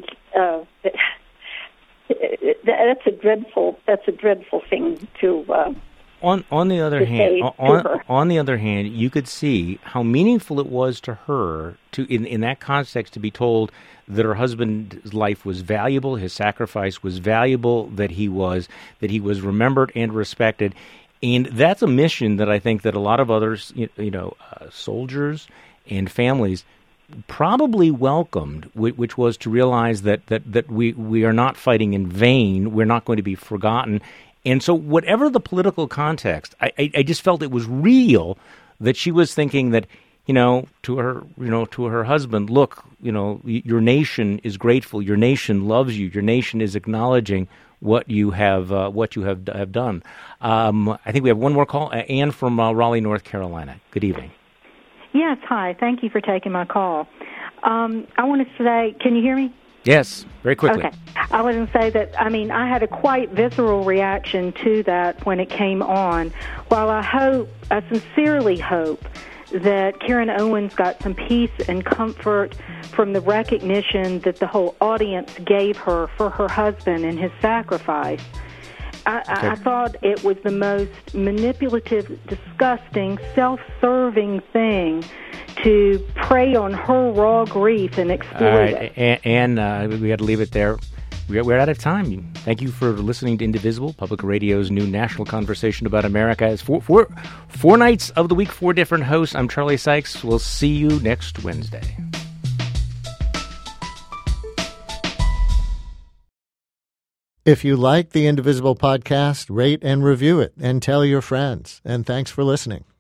Speaker 5: that's a dreadful thing to.
Speaker 4: On the other hand, you could see how meaningful it was to her in that context to be told that her husband's life was valuable, his sacrifice was valuable, that he was remembered and respected, and that's a mission that I think that a lot of others, soldiers and families probably welcomed, which was to realize that we are not fighting in vain, we're not going to be forgotten. And so whatever the political context, I just felt it was real that she was thinking that, to her husband, look, your nation is grateful, your nation loves you, your nation is acknowledging what you have done. I think we have one more call. Ann from Raleigh, North Carolina. Good evening.
Speaker 6: Yes, hi. Thank you for taking my call. I want to say, can you hear me?
Speaker 4: Yes, very quickly.
Speaker 6: Okay. I was going to say that, I had a quite visceral reaction to that when it came on. While I sincerely hope that Karen Owens got some peace and comfort from the recognition that the whole audience gave her for her husband and his sacrifice, I thought it was the most manipulative, disgusting, self-serving thing to prey on her raw grief and exploit it.
Speaker 4: And we got to leave it there. We're out of time. Thank you for listening to Indivisible, Public Radio's new national conversation about America. It's four nights of the week, 4 different hosts. I'm Charlie Sykes. We'll see you next Wednesday.
Speaker 8: If you like the Indivisible podcast, rate and review it and tell your friends. And thanks for listening.